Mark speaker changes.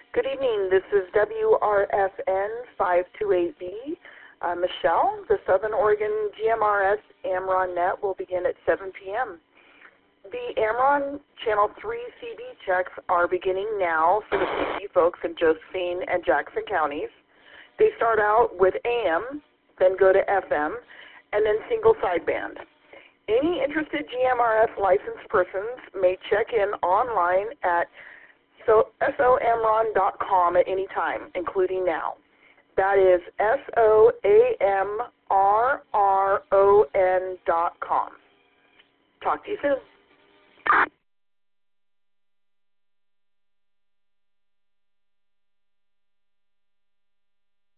Speaker 1: Good evening. This is WRFN 528B. Michelle, the Southern Oregon GMRS AmRRON Net will begin at 7 p.m. The AmRRON Channel 3 CD checks are beginning now for the CD folks in Josephine and Jackson counties. They start out with AM, then go to FM, and then single sideband. Any interested GMRS licensed persons may check in online at SOAmRRON.com at any time, including now. That is SOAmRRON.com. Talk to you soon.